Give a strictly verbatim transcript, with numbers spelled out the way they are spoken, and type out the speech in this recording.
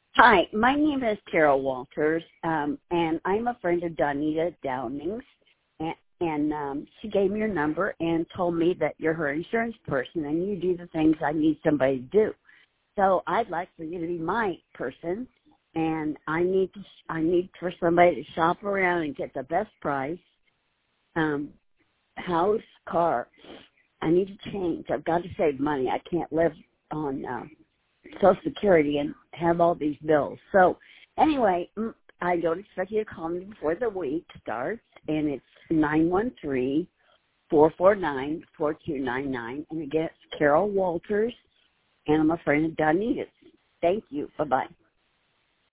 Hi, my name is Carol Walters, um, and I'm a friend of Donita Downing's, and, and um, she gave me your number and told me that you're her insurance person and you do the things I need somebody to do. So I'd like for you to be my person, and I need to, I need for somebody to shop around and get the best price, um, house, car. I need to change. I've got to save money. I can't live on uh, Social Security and have all these bills. So anyway, I don't expect you to call me before the week starts, and it's nine one three, four four nine, four two nine nine. And again, it's Carol Walters, and I'm a friend of Donita's. Thank you. Bye-bye.